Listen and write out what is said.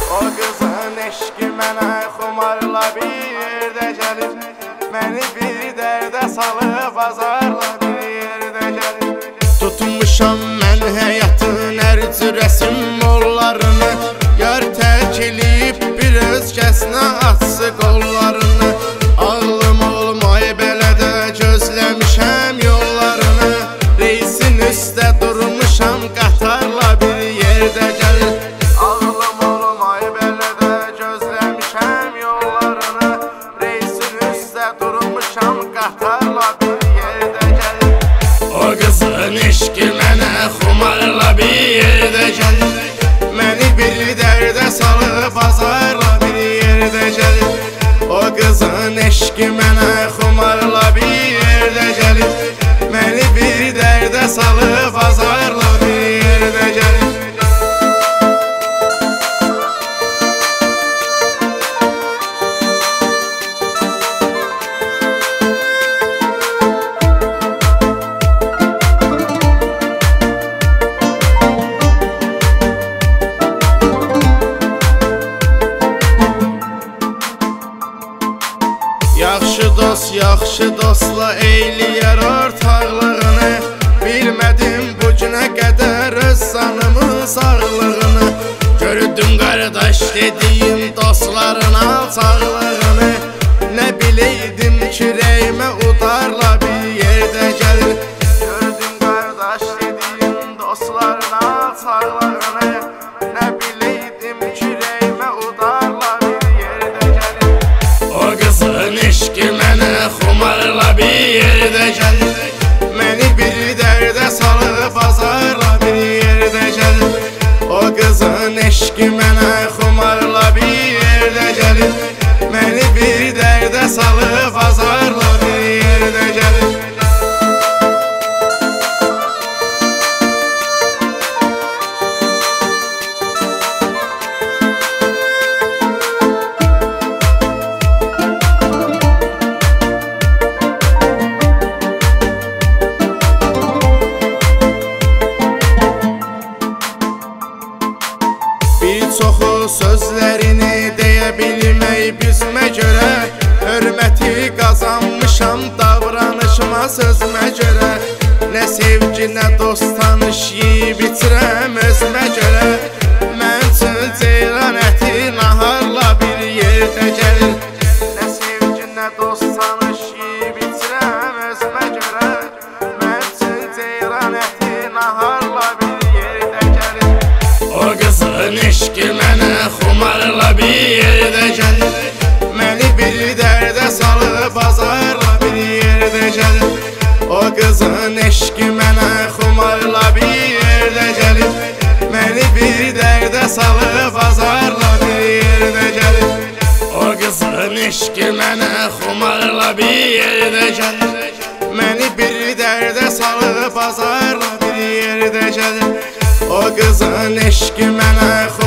O qızın eşqi mənə xumarla bir yerdə gəlir. Məni bir dərdə salıb azarla bir yerdə gəlir. Tutmuşam mən həyatın hər cür rəsm mollarını. Yar tərk eləyib bir özgəsinə açsı qollarını. Ağlım olmay belə də gözləmişəm yollarını. Reisin üstə durmuşam qatarla bir yerdə gəlir. Ağlım olmay belə də gözləmişəm yollarını. Reisin üstə durmuşam qatarla bir yerdə gəlir. O qızın eşqi mənə xumarla bir yerdə gəlir. Məni bir dərdə salıb azarla bir yerdə gəlir. O qızın eşqi mənə xumarla bir yerdə gəlir. Məni bir dərdə salıb azarla bir yerdə gəlir. Yaxşı dostla eyləyər ortaqlığını. Bilmədim bu günə qədər öz sanımın sağlığını. Gördüm qardaş dediyim dostların alçaqlığını. Nə biləydim ki rəyimə udarla bir yerdə gəlir. Gördüm qardaş dediyim dostların alçaqlığını. Nə biləydim ki rəyimə udarla bir yerdə gəlir. O qızın eşqi mənə xumarla bir yerdə gəlir. Məni bir dərdə salıb azarla bir yerdə gəlir. O qızın eşqi mənə xumarla bir yerdə gəlir. Məni bir dərdə salıb azarla bir yerdə gəlir. Çoxu sözlərini deyə bilmək bizmə görə. Hörməti qazanmışam davranışıma sözmə görə. Nə sevgi nə dost tanış yiyib itirəm özmə görə. Mən üçün ceyran əti naharla bir yerdə gəlir. Nə sevgi nə dost tanış yiyib itirəm özmə görə. Mən üçün ceyran əti naharla bir yerdə gəlir. O qızın eşqi mənə xumarla bir yerdə gəlir. Məni bir dərdə salıb azarla bir yerdə gəlir. O qızın eşqi mənə xumarla bir yerdə gəlir. Məni bir dərdə salıb azarla bir yerdə gəlir. O qızın eşqi mənə xumarla bir yerdə gəlir. Məni bir dərdə salıb azarla bir yerdə gəlir. O qızın eşqi mənə